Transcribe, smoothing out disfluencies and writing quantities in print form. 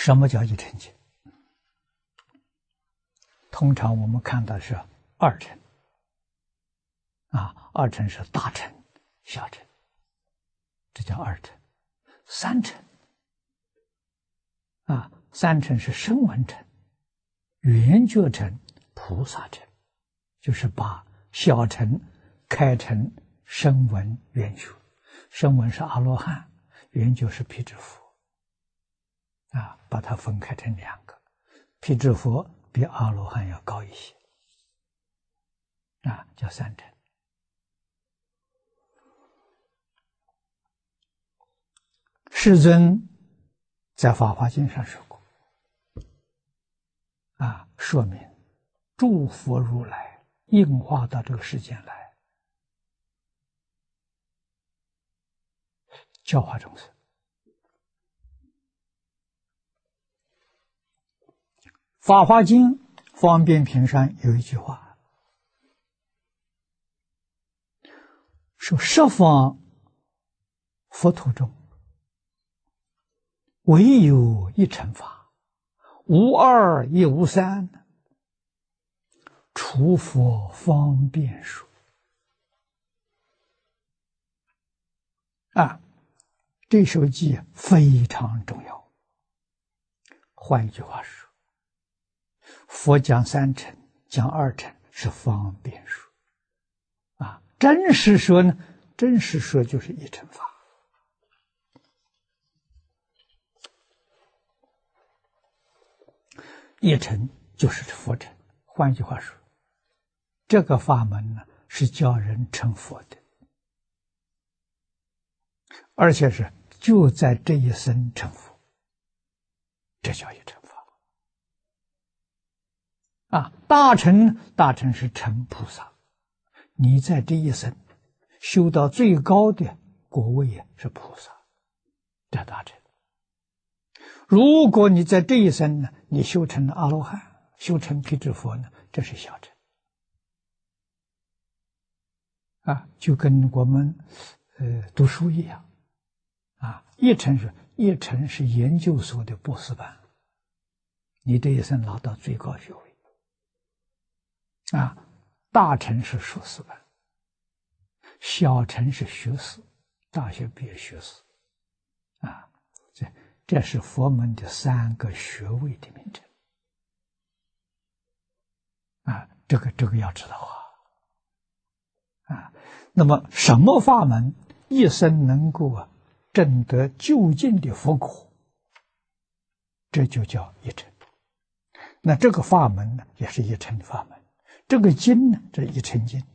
什么叫一乘经？通常我们看到是二乘，二乘是大乘、小乘，这叫二乘。三乘，三乘是声闻乘、缘觉乘、菩萨乘，就是把小乘开成声闻、缘觉。声闻是阿罗汉，缘觉是辟支佛，把它分开成两个。辟支佛比阿罗汉要高一些，叫三乘。世尊在《法华经》上说过，说明诸佛如来应化到这个世间来，教化众生。《法华经》方便品上有一句话，说十方佛土中，唯有一乘法，无二亦无三，除佛方便说。这首偈非常重要。换一句话说，佛讲三乘，讲二乘是方便说。真实说呢？真实说就是一乘法。一乘就是佛乘。换句话说，这个法门呢是教人成佛的，而且是就在这一生成佛，这叫一乘法。大乘是成菩萨，你在这一生修到最高的果位是菩萨，这大乘。如果你在这一生呢，你修成阿罗汉，修成辟支佛呢，这是小乘。就跟我们读书一样，一乘是研究所的博士班，你这一生拿到最高学位。大乘是硕士班，小乘是学士，大学毕业学士。这是佛门的3个学位的名称。这个要知道那么什么法门一生能够证得究竟的佛果，这就叫一乘。那这个法门呢，也是一乘的法门。这个经呢，这一乘经